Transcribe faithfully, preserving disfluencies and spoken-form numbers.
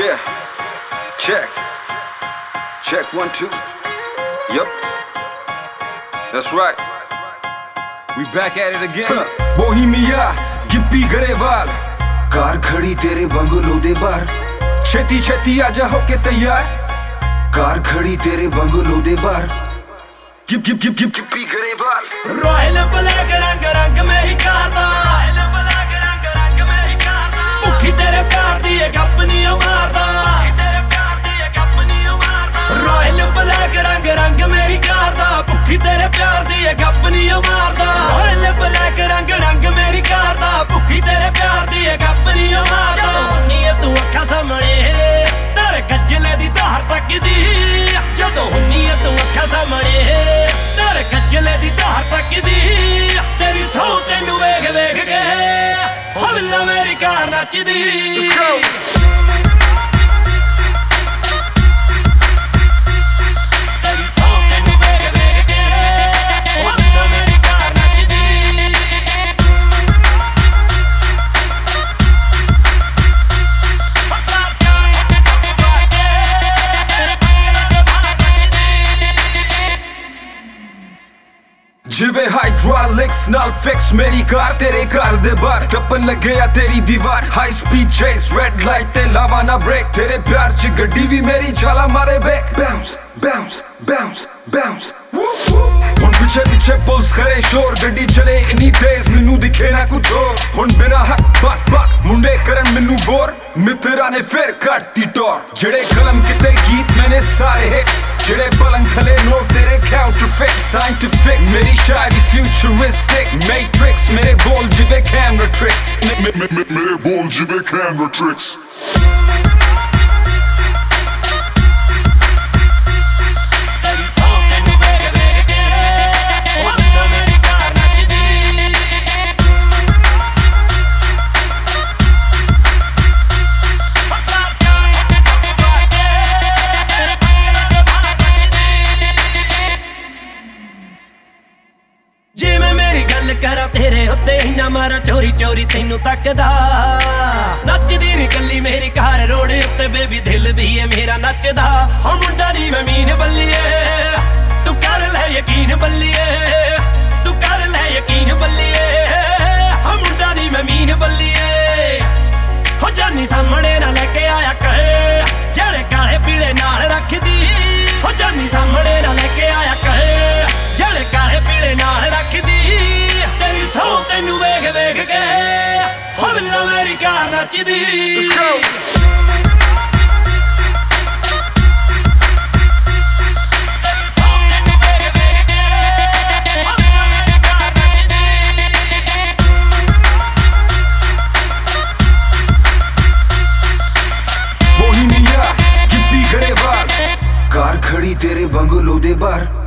Yeah, check, check one, two, yup, that's right, we back at it again. Bohemia, Gippy Garewal, car खड़ी तेरे bungalow दे बाहर, छेती छेती आजा होके तैयार, कार खड़ी तेरे बंगलो दे बाहर, gip gip gip gip Gippy Grewal. Royal black रंग रंग मेरी कार दा, रॉयल ब्लैक रंग रंग मेरी कार दा, भुखी तेरे प्यार दी एक अपनी मारदा, भुखी तेरे प्यार दी एक अपनी मारदा। रॉयल ब्लैक रंग रंग मेरी कार दा, भुखी तेरे प्यार दी एक अपनी मारदा। रॉयल ब्लैक रंग रंग मेरी कार दा, भुखी तेरे प्यार दी एक अपनी मारदा। हुन्नी है तू अखा सामने तेरे गजले दी धार तकदी, जदों हुन्नी है तू अखा सामने तेरे गजले दी धार तकदी, तेरी सौ तेनू वेख वेख के हवला मेरी कार नचदी। जिवे हाइड्रोलिक्स नाल फिक्स मेरी कार तेरे घर दे बाहर, टप्पन लगे आ तेरी दीवार। High speed chase red light ते लावा ना ब्रेक, तेरे प्यार च गड्डी भी मेरी जाला मारे back. Bounce bounce bounce bounce हुन पीछे पीछे पुलिस करे शोर, गड्डी चले इन्नी तेज मैनू दिखे ना कुछ और। हुन बिना हक बात बात मुंडे करन मैनू बोर, मित्रा ने फिर कटती टोर। जेड़े कलम किते गीत मैंने सारे हिट, जेड़े पलंग थले नोट तेरे काउंटरफिट। साइंटिफिक मेरी शायरी फ्यूचरिस्टिक, मैट्रिक्स मेरे बोल जिवे कैमरा ट्रिक्स, मेरे बोल जिवे कैमरा ट्रिक्स। करा तेरे उत्ते ही ना मारा चोरी चोरी तेनू तकदा, नचदी नी कल्ली मेरी कार रोड उत्ते बेबी दिल भी है मेरा नचदा। हम मुंडा नी मैं मीन बल्लिए, तू कर ले यकीन बल्लिए, तू कर ले यकीन बल्लिए। हम मुंडा नी मैं मीन बल्लिए, हो जानी सामने ना लेके आया कर जेड़े काले पीले नाल रखदी, हो जानी सामने ना लेके आया कर जेड़े काले पीले नाल रखदी। तेरी सौ तेनू वेख वेख के हवला मेरी कार नचदी। बोहेमिया गिप्पी गरेवाल, कार खड़ी तेरे बंगलो दे बाहर,